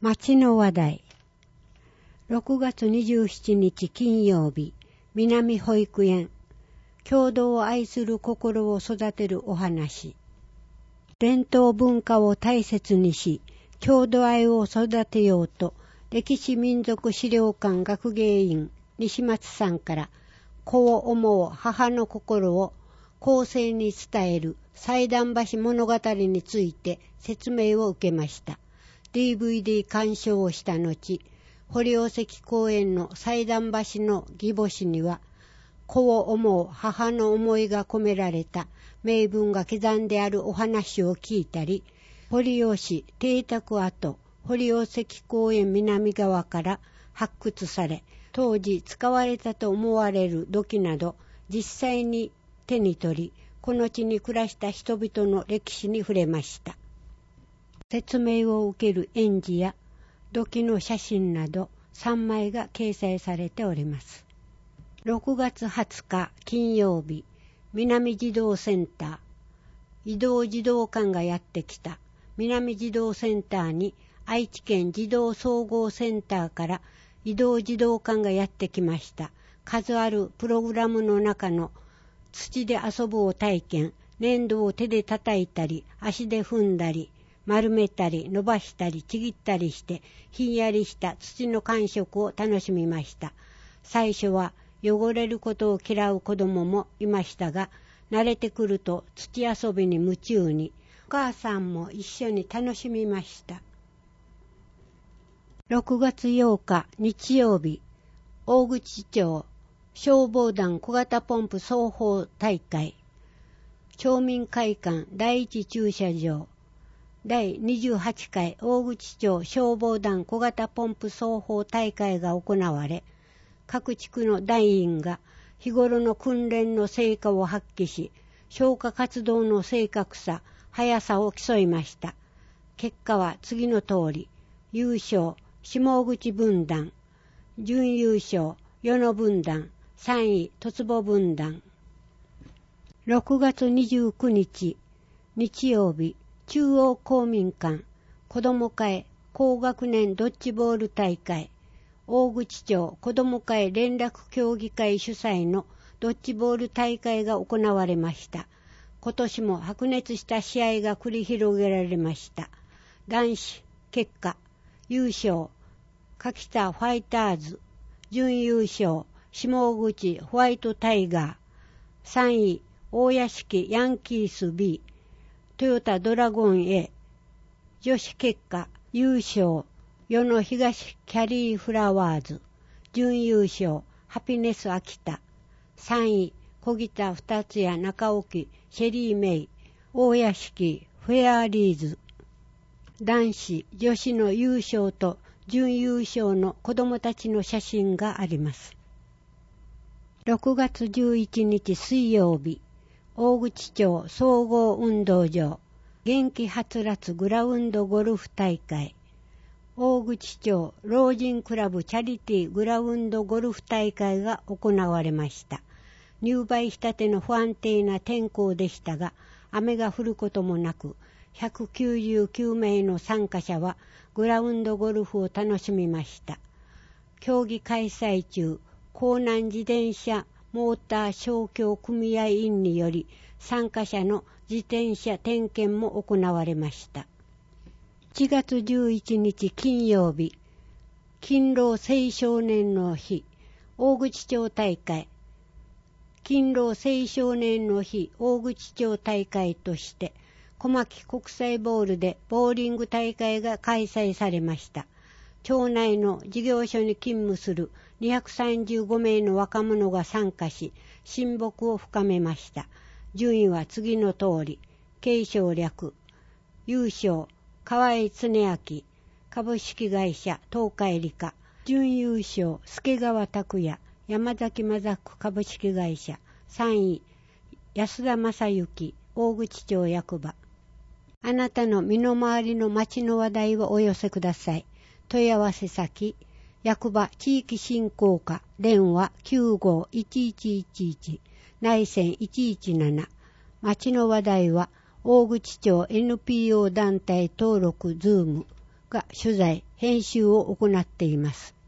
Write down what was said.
町の話題。6月27日金曜日、南保育園。郷土を愛する心を育てるお話。伝統文化を大切にし、郷土愛を育てようと、歴史民族資料館学芸員西松さんから、子を思う母の心を後世に伝える祭壇橋物語について説明を受けました。DVD 鑑賞をした後、堀尾関公園の祭壇橋の義母誌には、子を思う母の思いが込められた名文が刻んであるお話を聞いたり、堀尾市邸宅跡堀尾関公園南側から発掘され、当時使われたと思われる土器など、実際に手に取り、この地に暮らした人々の歴史に触れました。説明を受ける園児や土器の写真など3枚が掲載されております。6月20日金曜日、南児童センター。移動児童館がやってきた。南児童センターに愛知県児童総合センターから移動児童館がやってきました。数あるプログラムの中の土で遊ぶを体験、粘土を手で叩いたり、足で踏んだり、丸めたり伸ばしたりちぎったりしてひんやりした土の感触を楽しみました。最初は汚れることを嫌う子供もいましたが、慣れてくると土遊びに夢中に、お母さんも一緒に楽しみました。6月8日日曜日、大口町消防団小型ポンプ奏法大会、町民会館第一駐車場、第28回大口町消防団小型ポンプ奏法大会が行われ、各地区の団員が日頃の訓練の成果を発揮し、消火活動の正確さ、速さを競いました。結果は次の通り、優勝、下口分団、準優勝、与野分団、3位、十坪分団。6月29日、日曜日、中央公民館、子ども会高学年ドッジボール大会、大口町子ども会連絡協議会主催のドッジボール大会が行われました。今年も白熱した試合が繰り広げられました。男子結果、優勝、柿田ファイターズ、準優勝、下口ホワイトタイガー、3位、大屋敷ヤンキース B、トヨタドラゴン A、女子結果、優勝、与野東キャリーフラワーズ、準優勝、ハピネス秋田、3位、小北二つや中沖、シェリーメイ、大屋敷、フェアリーズ。男子、女子の優勝と準優勝の子供たちの写真があります。6月11日水曜日、大口町総合運動場、元気はつらつグラウンドゴルフ大会、大口町老人クラブチャリティグラウンドゴルフ大会が行われました。入梅したての不安定な天候でしたが、雨が降ることもなく、199名の参加者はグラウンドゴルフを楽しみました。競技開催中、江南自転車モーター商協組合員により参加者の自転車点検も行われました。1月11日金曜日、勤労青少年の日、大口町大会。勤労青少年の日大口町大会として、小牧国際ボールでボーリング大会が開催されました。町内の事業所に勤務する235名の若者が参加し、親睦を深めました。順位は次の通り、継承略、優勝、河合恒明、株式会社東海理科、準優勝、助川拓也、山崎マザック株式会社、3位、安田正幸、大口町役場。あなたの身の回りの町の話題をお寄せください。問い合わせ先、役場地域振興課、電話 95-1111、内線117。町の話題は、大口町 NPO 団体登録ズーム。 が取材、編集を行っています。